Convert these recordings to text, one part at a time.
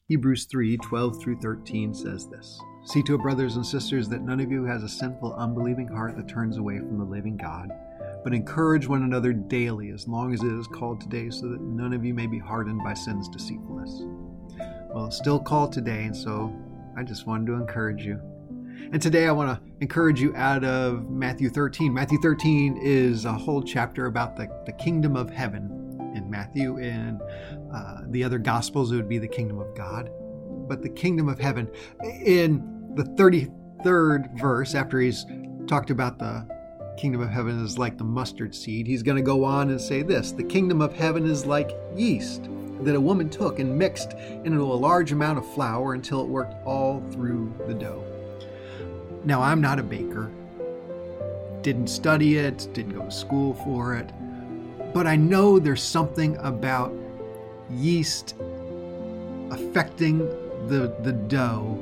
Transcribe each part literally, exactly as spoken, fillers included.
Hebrews three, twelve through thirteen says this. See to it, brothers and sisters, that none of you has a sinful, unbelieving heart that turns away from the living God, but encourage one another daily, as long as it is called today, so that none of you may be hardened by sin's deceitfulness. Well, it's still called today, and so I just wanted to encourage you. And today I want to encourage you out of Matthew thirteen. Matthew thirteen is a whole chapter about the, the kingdom of heaven. In Matthew, in uh, the other Gospels, it would be the kingdom of God. But the kingdom of heaven, in the thirty-third verse, after he's talked about the kingdom of heaven is like the mustard seed, he's going to go on and say this: the kingdom of heaven is like yeast that a woman took and mixed into a large amount of flour until it worked all through the dough. Now, I'm not a baker, didn't study it, didn't go to school for it, but I know there's something about yeast affecting the, the dough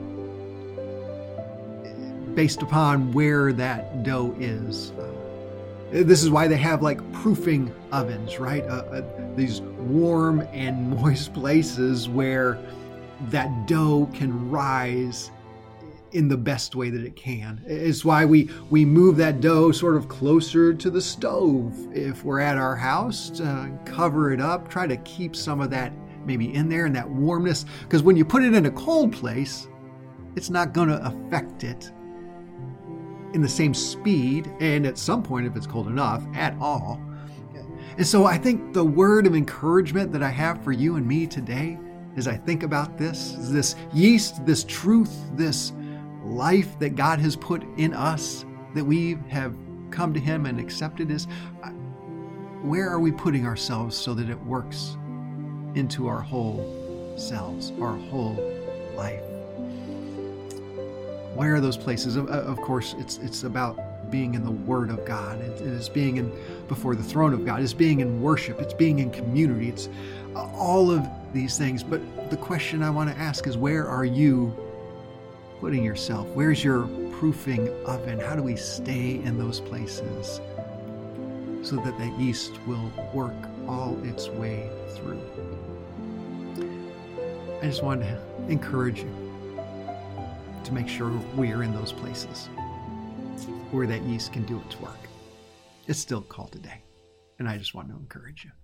based upon where that dough is. Uh, this is why they have like proofing ovens, right? Uh, uh, these warm and moist places where that dough can rise in the best way that it can. It's why we, we move that dough sort of closer to the stove if we're at our house, to cover it up, try to keep some of that maybe in there and that warmness. Because when you put it in a cold place, it's not going to affect it in the same speed, and at some point, if it's cold enough, at all. And so I think the word of encouragement that I have for you and me today, as I think about this, is this yeast, this truth, this life that God has put in us, that we have come to Him and accepted, is where are we putting ourselves so that it works into our whole selves, our whole life? Where are those places? Of, of course, it's it's about being in the Word of God. It, it is being in before the throne of God. It's being in worship. It's being in community. It's all of these things. But the question I want to ask is, where are you putting yourself? Where's your proofing oven? How do we stay in those places so that that yeast will work all its way through? I just wanted to encourage you to make sure we are in those places where that yeast can do its work. It's still called today, and I just want to encourage you.